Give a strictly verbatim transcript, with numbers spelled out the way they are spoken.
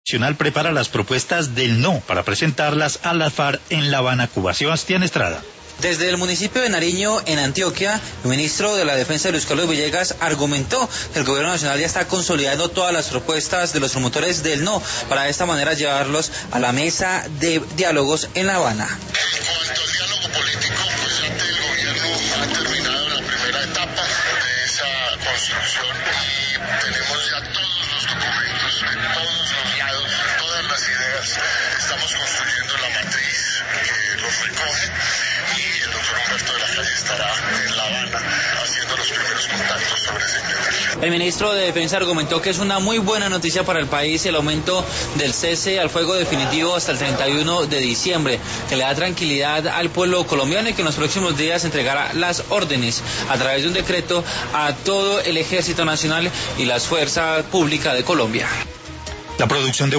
Nacional prepara las propuestas del no para presentarlas a la FARC en La Habana, Cuba. Sebastián Estrada. Desde el municipio de Nariño, en Antioquia, el ministro de la Defensa, Luis Carlos Villegas, argumentó que el gobierno nacional ya está consolidando todas las propuestas de los promotores del no, para de esta manera llevarlos a la mesa de diálogos en La Habana. En cuanto al diálogo político, pues ya el gobierno ha terminado la primera etapa de esa construcción y tenemos ya todos los documentos de todos los lados, todas las ideas. Estamos construyendo la matriz que los recoge. Y el doctor Humberto de la Calle estará en La Habana haciendo los primeros contactos sobre ese tema. El ministro de Defensa argumentó que es una muy buena noticia para el país el aumento del cese al fuego definitivo hasta el treinta y uno de diciembre, que le da tranquilidad al pueblo colombiano y que en los próximos días entregará las órdenes a través de un decreto a todo el Ejército Nacional y las Fuerzas Públicas de Colombia. La producción de